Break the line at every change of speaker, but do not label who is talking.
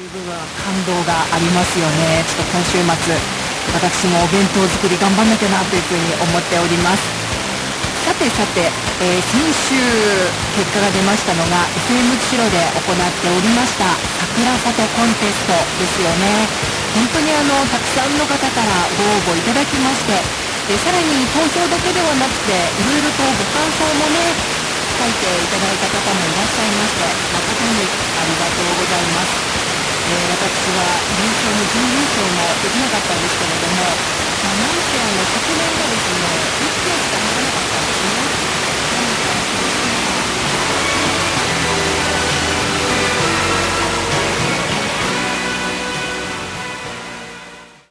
部分感動がありますよね。ちょっと今週末私もお弁当作り頑張んなきゃなというふうに思っております。さてさて、先週結果が出ましたのが FM 釧路で行っておりました桜里コンテストですよね。本当にたくさんの方からご応募いただきまして、さらに投票だけではなくていろいろとご感想もね書いていただいた方もいらっしゃいまして、誠にありがとうございます。私は優勝も準優勝もできなかったんですけれども、なんせ昨年が